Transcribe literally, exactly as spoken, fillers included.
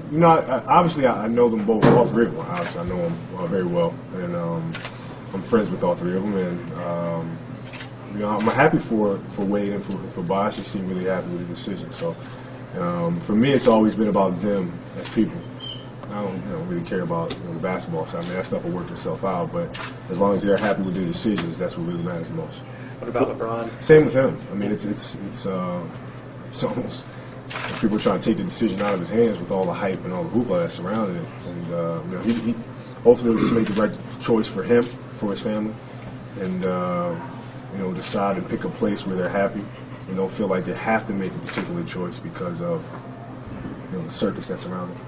you know, I, I, obviously I, I know them both, all three of them. Obviously, I know them uh, very well, and um, I'm friends with all three of them. And um, you know, I'm happy for for Wade and for for Bosh. They seem really happy with the decision. So um, for me, it's always been about them as people. I don't, you know, really care about you know, the basketball side. I mean, that stuff will work itself out. But as long as they're happy with their decisions, that's what really matters most. What about LeBron? Same with him. I mean, it's it's it's uh, it's almost people trying to take the decision out of his hands with all the hype and all the hoopla that's surrounding it. And uh, you know, he, he hopefully will just make the right choice for him, for his family, and uh, you know, decide and pick a place where they're happy. You don't feel like they have to make a particular choice because of you know the circus that's around it.